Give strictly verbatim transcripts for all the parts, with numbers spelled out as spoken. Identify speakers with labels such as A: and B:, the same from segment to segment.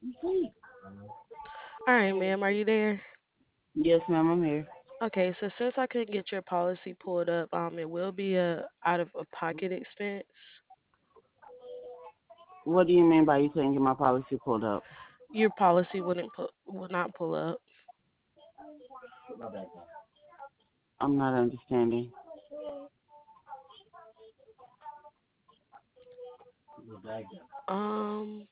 A: All right, ma'am, are you there?
B: Yes, ma'am, I'm here.
A: Okay, so since I couldn't get your policy pulled up, um, it will be a out of a pocket expense.
B: What do you mean by you couldn't get my policy pulled up?
A: Your policy wouldn't put would not pull up.
B: I'm not understanding.
A: Um,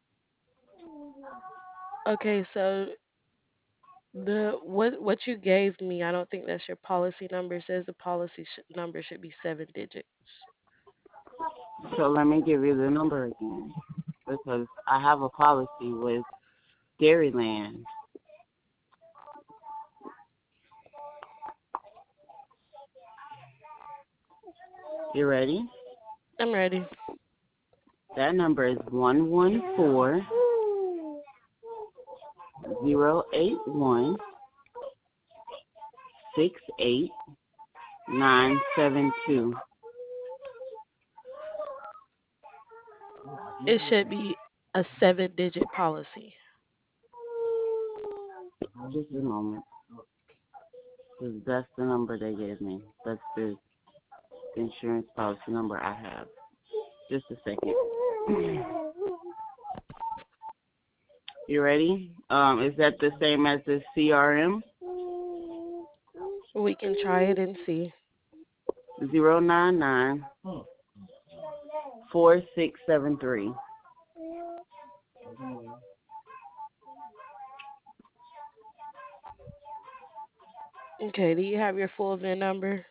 A: okay, so the what what you gave me, I don't think that's your policy number. It says the policy sh- number should be seven digits.
B: So let me give you the number again because I have a policy with Dairyland. You ready?
A: I'm ready.
B: That number is one one four zero eight one six eight nine seven two.
A: It should be a seven digit policy.
B: Just a moment. 'Cause that's the number they gave me. That's the insurance policy number I have. Just a second. You ready? Um, is that the same as the C R M?
A: We can try it and see.
B: Zero nine nine four six seven three.
A: Okay, do you have your full V I N number?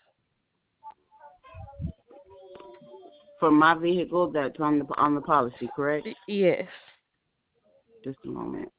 B: For my vehicle that's on the on the policy, correct?
A: Y- yes.
B: Just a moment.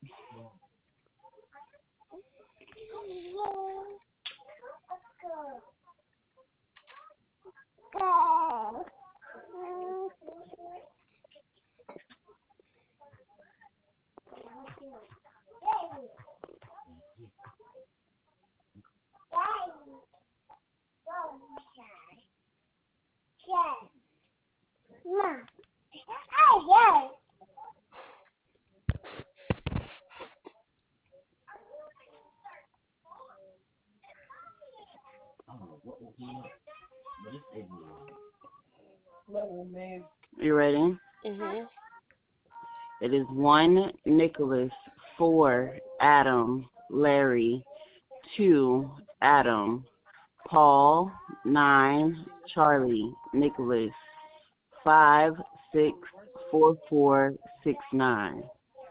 B: You ready?
A: Mhm.
B: It is one Nicholas, four Adam, Larry, two Adam, Paul, nine Charlie, Nicholas, five six four four six nine.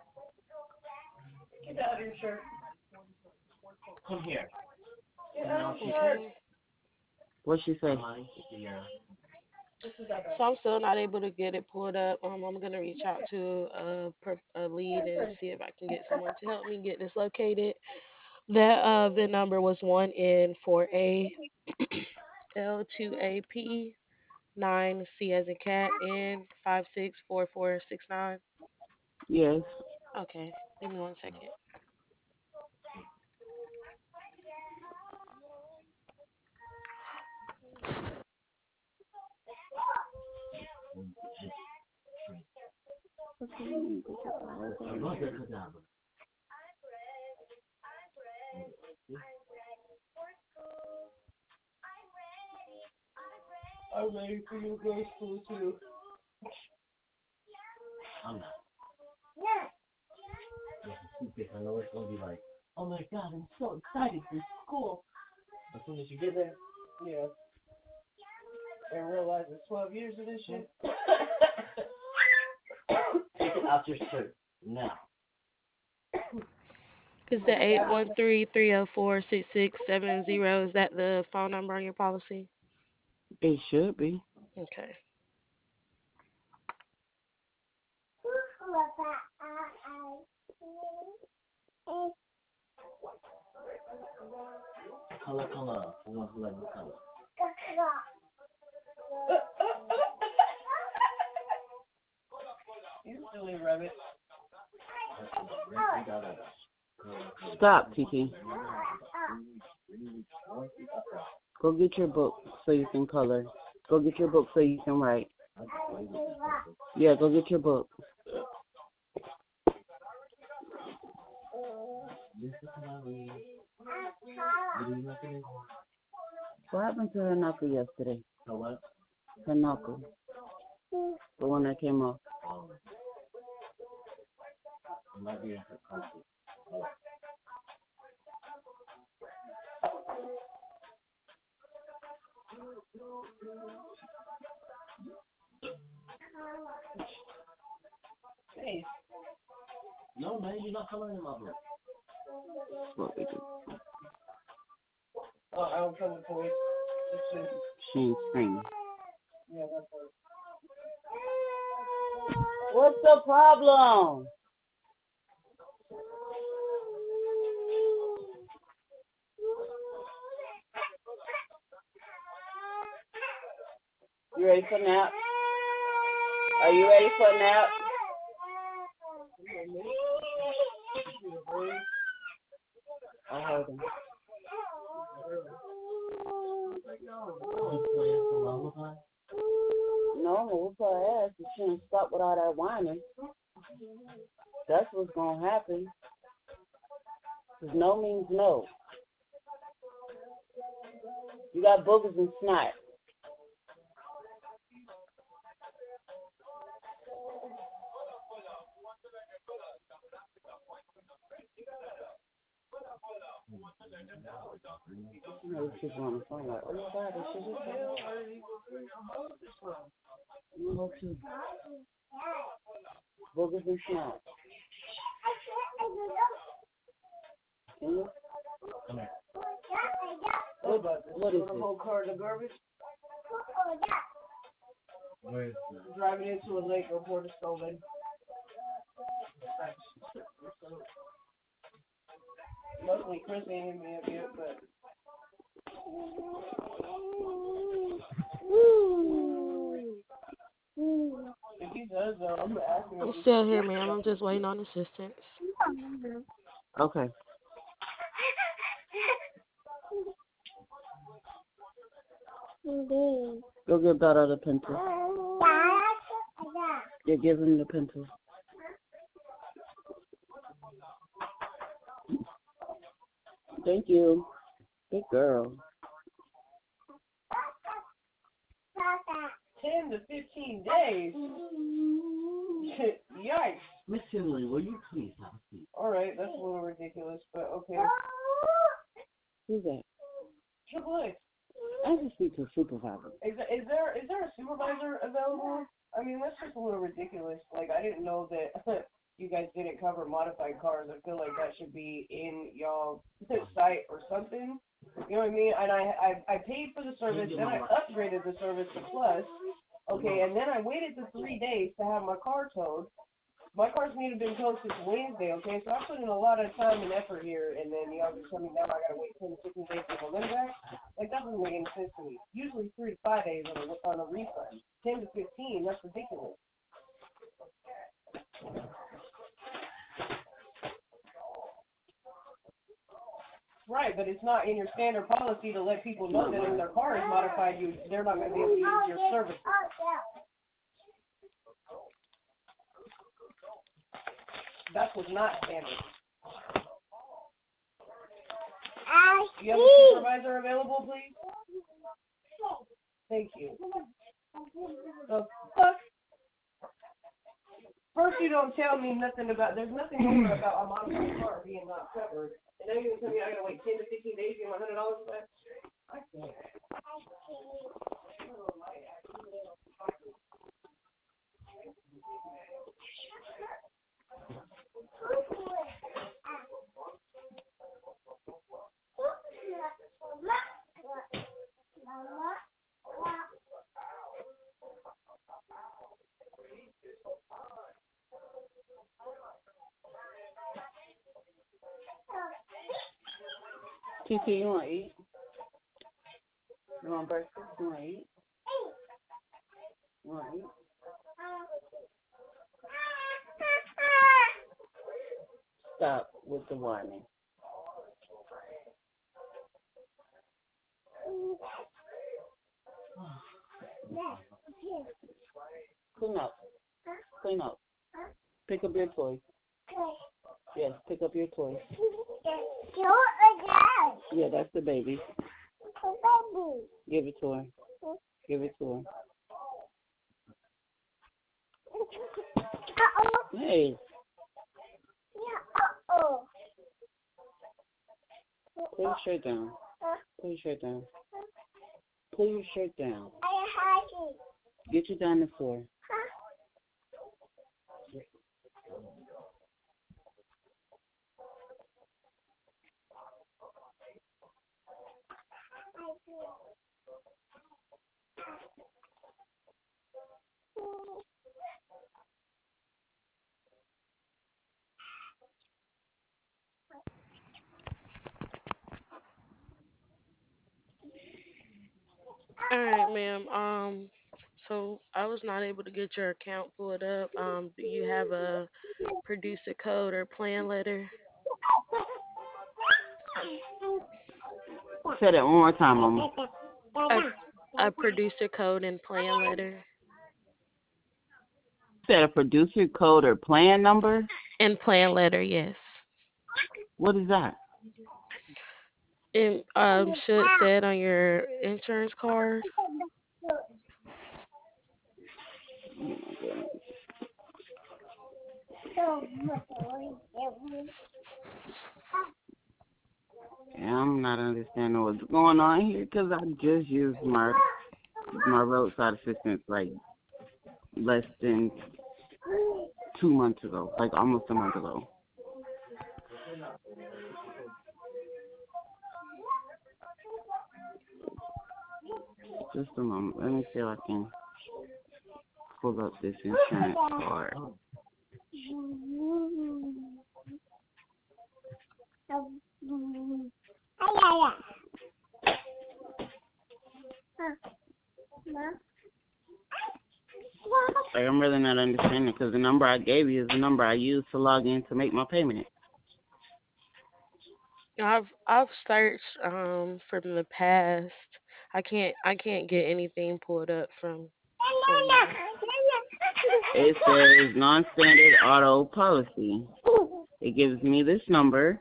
A: Okay.
B: What she say?
A: So I'm still not able to get it pulled up. Um, I'm gonna reach out to a, per- a lead and see if I can get someone to help me get this located. That uh, the number was one N four A L two A P nine C as in cat N five six four four six nine.
B: Yes.
A: Okay, give me one second.
B: I'm ready for you to go to school too. I know it's gonna be like, oh my god, I'm so excited for school. As soon as you get there, yeah, and realize it's twelve years of this shit. Take it out your shirt now.
A: Is the eight one three three zero four six six seven zero? Is that the phone number on your policy?
B: It should be.
A: Okay.
B: Color, color. We want to let me color. You silly rabbit. Stop, Titi. Go get your book so you can color. Go get your book so you can write. Yeah, go get your book. This is my way. What do you reckon?
C: What happened to her knuckle yesterday?
B: So what?
C: Her knuckle. The one that came off.
B: Um, it might be in her country. Oh. Hey. No, man, you're not coloring in my book.
C: That's what we do.
B: Oh, I don't come with toys.
C: She ain't screaming.
B: Yeah, that's right.
C: What's the problem? You ready for a nap? Are you ready for a nap? I heard him. No, we'll put her ass. She shouldn't stop with all that whining. That's what's going to happen. Because no means no. You got boogers and snot. You know, she's on the phone like, oh my God, she just you know, too. Boogers and snot. Can you?
B: Come here.
C: What, what is
B: the
C: this?
B: whole car in the garbage? Where is it? Driving into a lake report is stolen. Luckily, Chris ain't hit me up yet, but. If he does, though, I'm gonna ask him.
A: I'm still here, ma'am. I'm just waiting on assistance.
C: Okay. Go get Better the pencil. Yeah, give him the pencil. Thank you. Good girl.
B: Ten to fifteen days. Yikes.
C: Miss Finley, will you please have a seat?
B: All right, that's a little ridiculous, but okay.
C: Who's that?
B: Triple X.
C: I have to speak to a supervisor.
B: Is, is there is there a supervisor available? I mean, that's just a little ridiculous. Like, I didn't know that you guys didn't cover modified cars. I feel like that should be in y'all site or something. You know what I mean? And I I, I paid for the service, then I upgraded the service to Plus. Okay, and then I waited the three days to have my car towed. My car's need to have been towed since Wednesday, okay? So I put in a lot of time and effort here, and then y'all just tell me now I gotta wait ten to fifteen days for the money back? Like, that doesn't make any sense to me. Usually three to five days on a, on a refund. ten to fifteen, that's ridiculous. Right, but it's not in your standard policy to let people know that if their car is modified, you they're not going to be able to use your services. That's what's not standard. Do you have a supervisor available, please? Thank you. The fuck? First you don't tell me nothing about, there's nothing over about a modified car being not covered. And then you're going to tell me I got to wait ten to fifteen days to get my one hundred dollars back? I can't.
C: T T, you want to eat? You want breakfast? You want to eat? You want to eat? Stop with the whining. Clean up. Clean up. Pick up your toys. Yes, pick up your toys. Yeah, that's the baby. Give it to her. Give it to her. Hey. Put your shirt down. Put your shirt down. Put your shirt down. Get your down the floor.
A: All right, ma'am. Um, so I was not able to get your account pulled up. Um, do you have a producer code or plan letter?
C: Say that one more time, Mama.
A: A a producer code and plan letter
C: Said a producer code or plan number?
A: and plan letter, yes.
C: What is that?
A: It um should say it on your insurance card.
C: Yeah, I'm not understanding what's going on here because I just used my my roadside assistance like less than two months ago, like almost a month ago. Just a moment. Let me see if I can pull up this insurance card. Like, I'm really not understanding because the number I gave you is the number I used to log in to make my payment.
A: I've I've searched um from the past. I can't I can't get anything pulled up from from you.
C: It says non-standard auto policy. It gives me this number.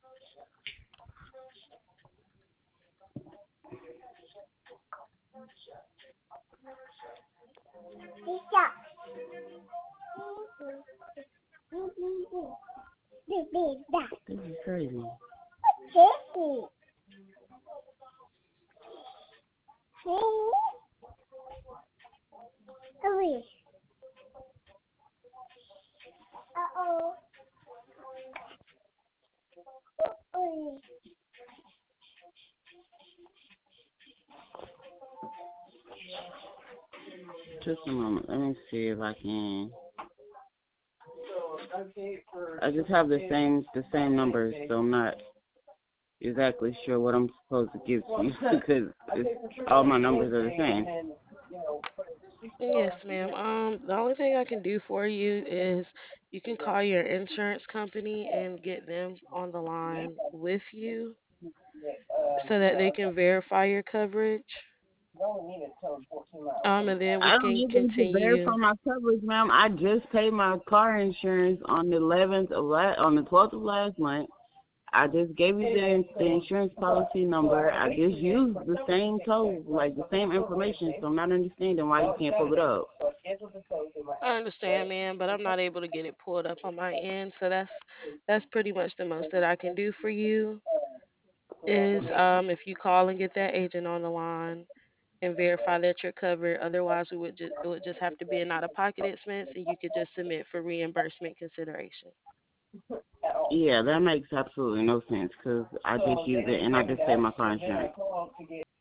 C: This is crazy. Just a moment. Let me see if I can. I just have the same the same numbers, so I'm not exactly sure what I'm supposed to give to you because it's, all my numbers are the same.
A: Yes, ma'am. Um, the only thing I can do for you is you can call your insurance company and get them on the line with you so that they can verify your coverage. Um, and then we
C: I don't
A: can
C: need them to verify
A: continue.
C: my coverage, ma'am. I just paid my car insurance on the eleventh of la- on the twelfth of last month. I just gave you the, the insurance policy number. I just used the same code, like the same information, so I'm not understanding why you can't pull it up.
A: I understand, ma'am, but I'm not able to get it pulled up on my end, so that's that's pretty much the most that I can do for you. Is um if you call and get that agent on the line and verify that you're covered. Otherwise, we would just it would just have to be an out-of-pocket expense, and you could just submit for reimbursement consideration.
C: Yeah, that makes absolutely no sense because I just used it and I just paid my car insurance.